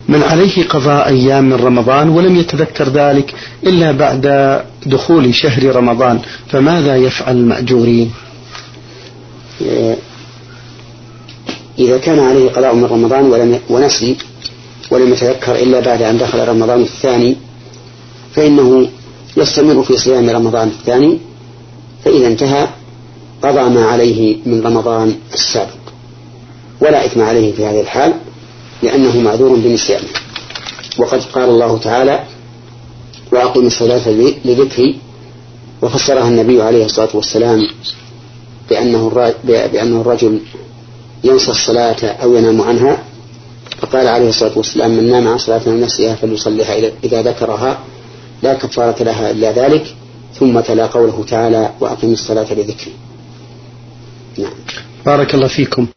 من عليه قضاء أيام من رمضان ولم يتذكر ذلك إلا بعد دخول شهر رمضان، فماذا يفعل المأجورين؟ إذا كان عليه قضاء من رمضان ونسي ولم يتذكر إلا بعد أن دخل رمضان الثاني، فإنه يستمر في صيام رمضان الثاني، فإذا انتهى قضى ما عليه من رمضان السابق، ولا إثم عليه في هذه الحال لأنه معذور بنسيانه. وقد قال الله تعالى: وأقم الصلاة لذكري، وفسرها النبي عليه الصلاة والسلام بأنه الرجل ينسى الصلاة أو ينام عنها، فقال عليه الصلاة والسلام: من نام عن صلاة نفسها فليصليها إذا ذكرها لا كفارة لها إلا ذلك، ثم تلا قوله تعالى: وأقم الصلاة لذكري. نعم. بارك الله فيكم.